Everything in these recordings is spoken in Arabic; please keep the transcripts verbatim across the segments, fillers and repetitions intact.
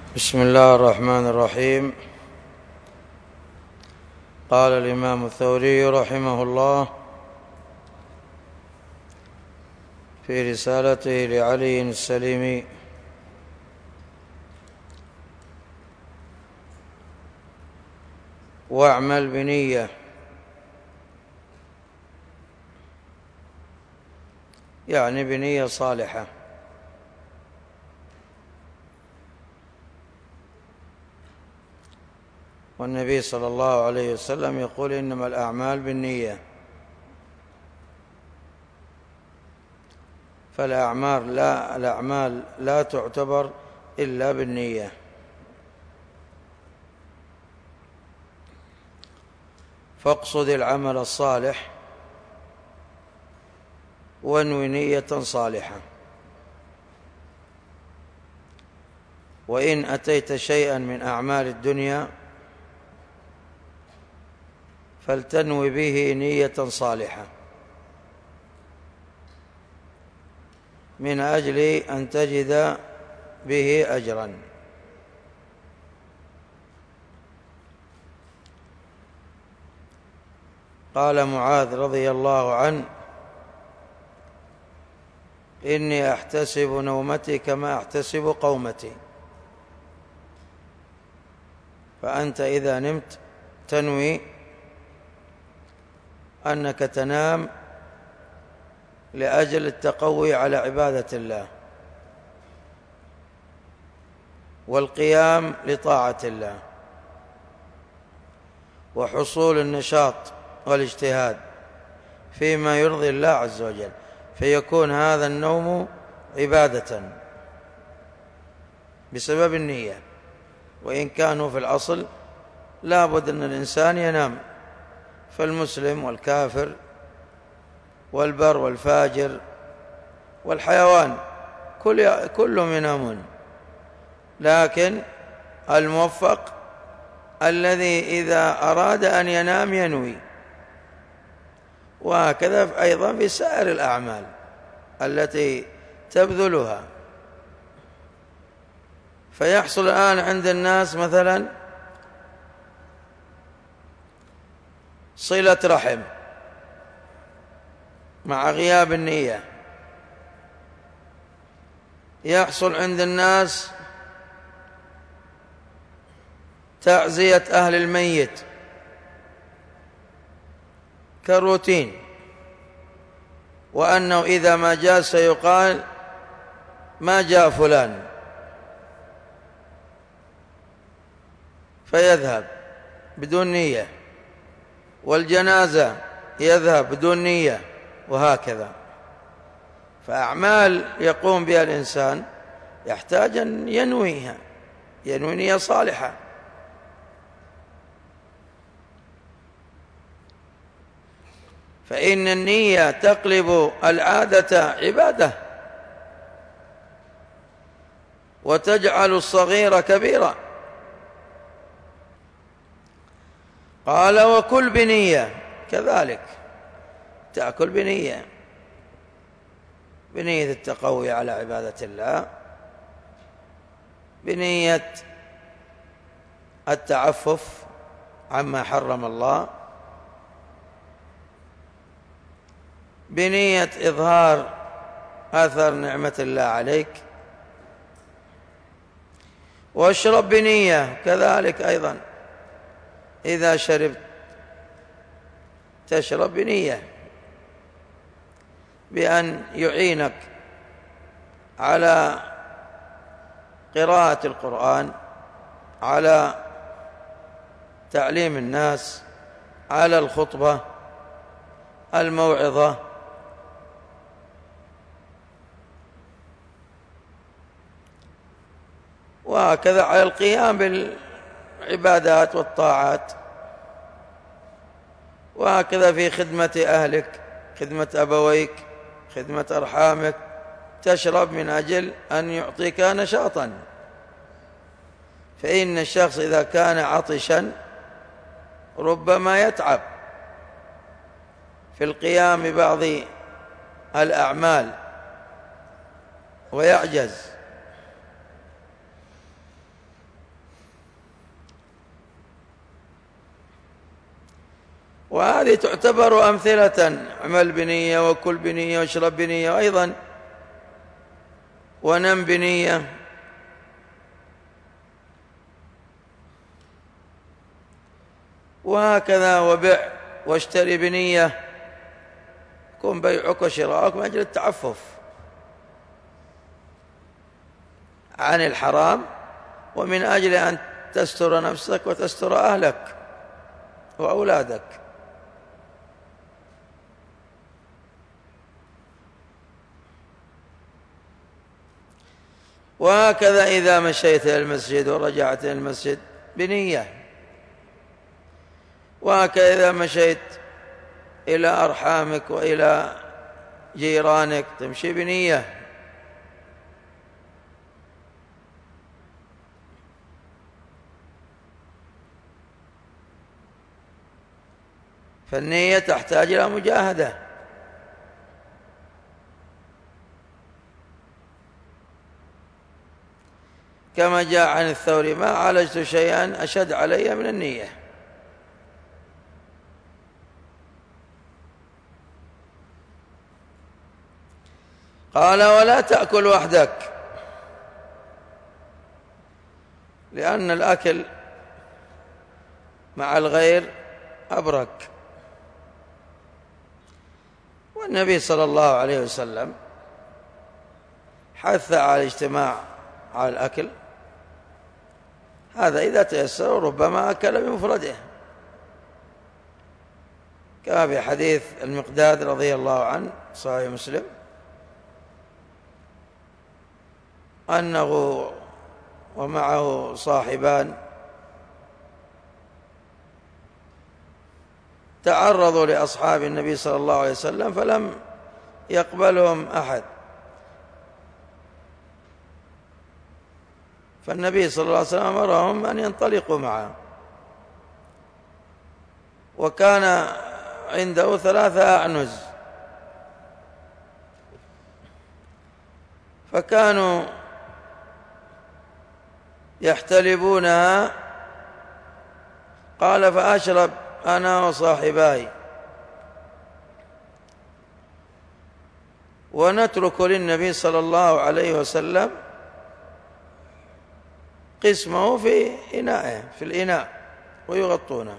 بسم الله الرحمن الرحيم. قال الإمام الثوري رحمه الله في رسالته لعلي السليمي: واعمل بنية، يعني بنية صالحة. والنبي صلى الله عليه وسلم يقول: إنما الأعمال بالنية. فالأعمال لا, الأعمال لا تعتبر إلا بالنية. فاقصد العمل الصالح وانوي نية صالحة. وإن أتيت شيئا من أعمال الدنيا فلتنوي به نية صالحة من أجل أن تجد به أجرا. قال معاذ رضي الله عنه: إني أحتسب نومتي كما أحتسب قومتي. فأنت إذا نمت تنوي أنك تنام لأجل التقوي على عبادة الله والقيام لطاعة الله وحصول النشاط والاجتهاد فيما يرضي الله عز وجل، فيكون هذا النوم عبادة بسبب النية. وإن كانوا في الأصل لا بد أن الإنسان ينام، فالمسلم والكافر والبر والفاجر والحيوان كلهم ينامون، لكن الموفق الذي إذا أراد أن ينام ينوي. وهكذا أيضا في سائر الأعمال التي تبذلها. فيحصل الآن عند الناس مثلا صلة رحم مع غياب النية، يحصل عند الناس تعزية أهل الميت كروتين، وأنه إذا ما جاء سيقال ما جاء فلان فيذهب بدون نية، والجنازة يذهب بدون نية، وهكذا. فأعمال يقوم بها الإنسان يحتاج أن ينويها، ينوي نية صالحة. فإن النية تقلب العادة عبادة وتجعل الصغير كبيرا. قال: وكل بنية، كذلك تأكل بنية، بنية التقوي على عبادة الله، بنية التعفف عما حرم الله، بنية إظهار أثر نعمة الله عليك. واشرب بنية كذلك أيضا، إذا شربت تشرب بنية بأن يعينك على قراءة القرآن، على تعليم الناس، على الخطبة، الموعظة. وهكذا على القيام بالعبادات والطاعات. وهكذا في خدمة أهلك، خدمة أبويك، خدمة أرحامك، تشرب من أجل أن يعطيك نشاطا. فإن الشخص إذا كان عطشا ربما يتعب في القيام ببعض الأعمال ويعجز. وهذه تعتبر أمثلة: اعمل بنية، وكل بنية، واشرب بنية، وأيضا ونم بنية. وهكذا وبع واشتري بنية، يكون بيعك وشراءك من أجل التعفف عن الحرام، ومن أجل أن تستر نفسك وتستر أهلك وأولادك. وهكذا إذا مشيت إلى المسجد ورجعت إلى المسجد بنية، وهكذا إذا مشيت إلى أرحامك وإلى جيرانك تمشي بنية. فالنية تحتاج إلى مجاهدة. كما جاء عن الثوري: ما عالجت شيئا أشد علي من النية. قال: ولا تأكل وحدك، لأن الأكل مع الغير أبرك. والنبي صلى الله عليه وسلم حث على الاجتماع على الأكل، هذا إذا تيسر، ربما أكل بمفرده، كما في حديث المقداد رضي الله عنه صحيح مسلم أنه ومعه صاحبان تعرضوا لأصحاب النبي صلى الله عليه وسلم فلم يقبلهم أحد، فالنبي صلى الله عليه وسلم أمرهم أن ينطلقوا معه، وكان عنده ثلاثة أعنز، فكانوا يحتلبونها. قال: فأشرب أنا وصاحباي، ونترك للنبي صلى الله عليه وسلم قسمه في إنائه في الإناء ويغطونه.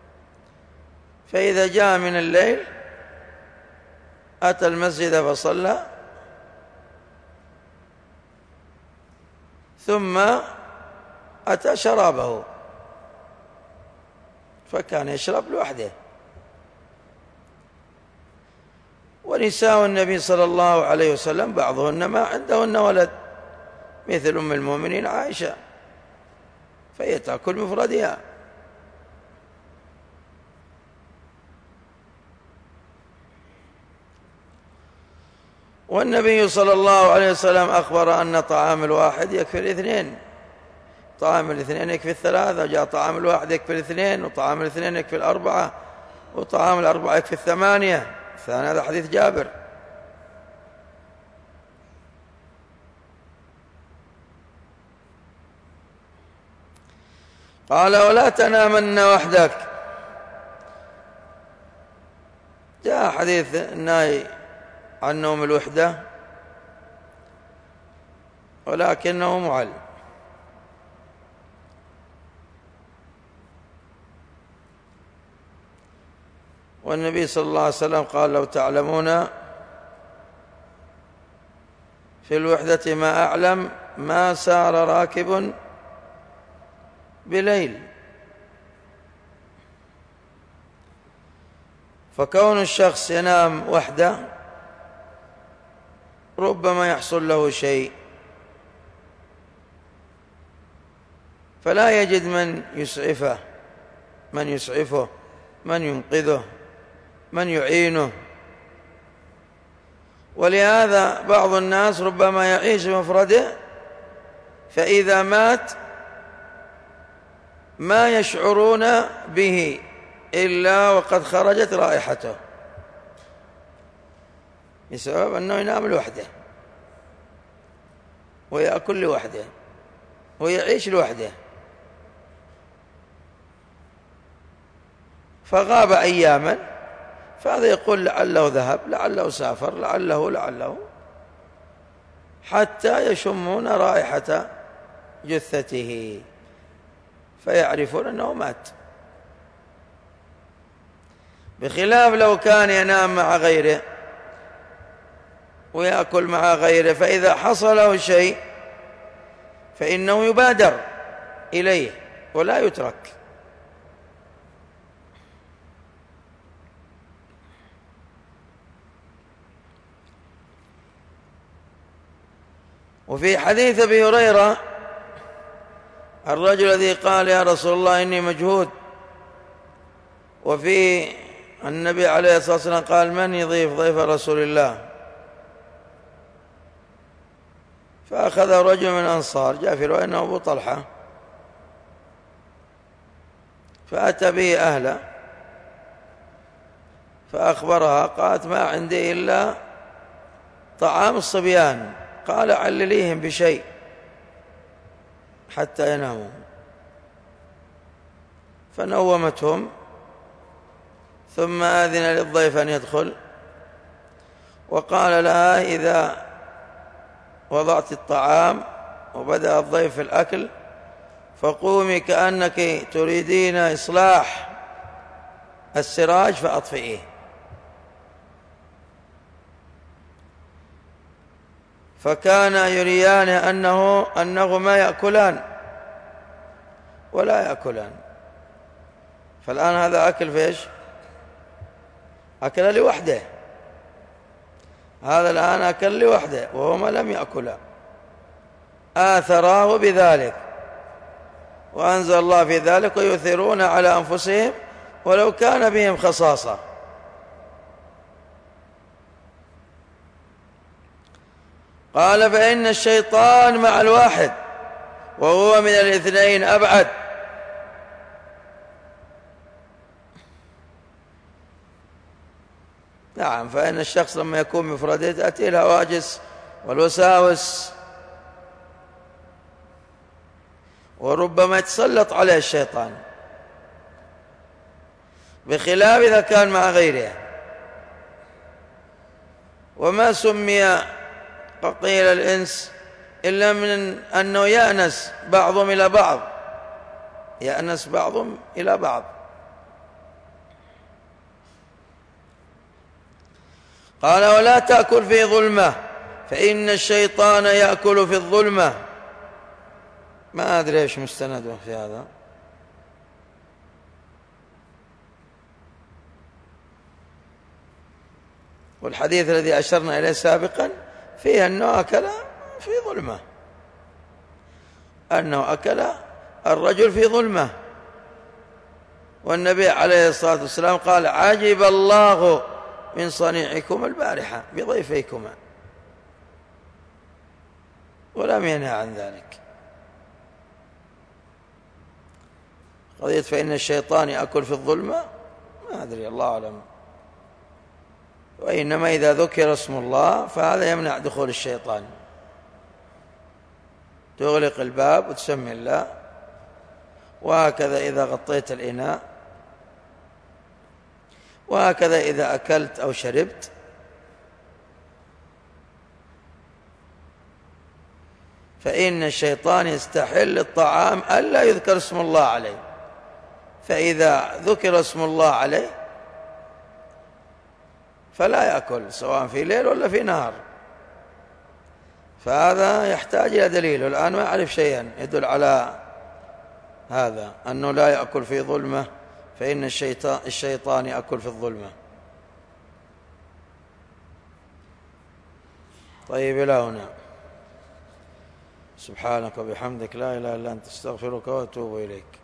فإذا جاء من الليل أتى المسجد فصلى، ثم أتى شرابه فكان يشرب لوحده. ونساء النبي صلى الله عليه وسلم بعضهن ما عندهن ولد، مثل أم المؤمنين عائشة، فهي تأكل مفردها. والنبي صلى الله عليه وسلم أخبر أن طعام الواحد يكفي الاثنين، طعام الاثنين يكفي الثلاثة، وجاء طعام الواحد يكفي الاثنين، وطعام الاثنين يكفي الأربعة، وطعام الأربعة يكفي الثمانية. الثاني هذا حديث جابر. قال: ولا تنامن وحدك. جاء حديث النهي عن نوم الوحدة، ولكنه معل. والنبي صلى الله عليه وسلم قال: لو تعلمون في الوحدة ما أعلم ما سار راكب بليل. فكون الشخص ينام وحده ربما يحصل له شيء، فلا يجد من يسعفه من يسعفه من ينقذه، من يعينه. ولهذا بعض الناس ربما يعيش بمفرده، فإذا مات ما يشعرون به إلا وقد خرجت رائحته، بسبب أنه ينام لوحده ويأكل لوحده ويعيش لوحده. فغاب أياما، فهذا يقول لعله ذهب، لعله سافر، لعله لعله، حتى يشمون رائحة جثته فيعرفون أنه مات. بخلاف لو كان ينام مع غيره ويأكل مع غيره، فإذا حصل له شيء فإنه يبادر إليه ولا يترك. وفي حديث أبي هريرة الرجل الذي قال يا رسول الله إني مجهود، وفي النبي عليه الصلاة والسلام قال من يضيف ضيف رسول الله؟ فأخذ رجل من الأنصار، جاء في رواية أنه أبو طلحة، فأتى به أهله فأخبرها، قالت ما عندي إلا طعام الصبيان، قال علليهم بشيء حتى يناموا. فنومتهم، ثم آذن للضيف أن يدخل، وقال لها إذا وضعت الطعام وبدأ الضيف في الأكل فقومي كأنك تريدين إصلاح السراج فأطفئيه. فكان يريان أنه أنهما يأكلان ولا يأكلان. فالآن هذا أكل فيش؟ أكل لوحده، هذا الآن أكل لوحده وهما لم يأكلا، آثراه بذلك، وأنزل الله في ذلك ويؤثرون على أنفسهم ولو كان بهم خصاصة. قال فإن الشيطان مع الواحد وهو من الاثنين أبعد. نعم، فإن الشخص لما يكون مفرده تأتي الهواجس والوساوس، وربما يتسلط عليه الشيطان، بخلاف إذا كان مع غيره. وما سمي قيل الإنس إلا من أنه يأنس بعضهم إلى بعض، يأنس بعضهم إلى بعض. قال ولا تأكل في ظلمة فإن الشيطان يأكل في الظلمة. ما أدري إيش مستنده في هذا. والحديث الذي أشرنا إليه سابقا فيه أنه أكل في ظلمة، أنه أكل الرجل في ظلمة. والنبي عليه الصلاة والسلام قال عجب الله من صنيعكم البارحة بضيفيكما، ولم ينهى عن ذلك. قضية فإن الشيطان يأكل في الظلمة ما أدري، الله أعلم. وإنما إذا ذكر اسم الله فهذا يمنع دخول الشيطان، تغلق الباب وتسمي الله. وهكذا إذا غطيت الإناء، وهكذا إذا أكلت أو شربت. فإن الشيطان يستحل الطعام ألا يذكر اسم الله عليه، فإذا ذكر اسم الله عليه فلا يأكل سواء في ليل ولا في نهار. فهذا يحتاج إلى دليل، الآن ما أعرف شيئا يدل على هذا، أنه لا يأكل في ظلمة، فإن الشيطان, الشيطان يأكل في الظلمة. طيب إلى هنا. سبحانك وبحمدك لا إله إلا أنت استغفرك وأتوب إليك.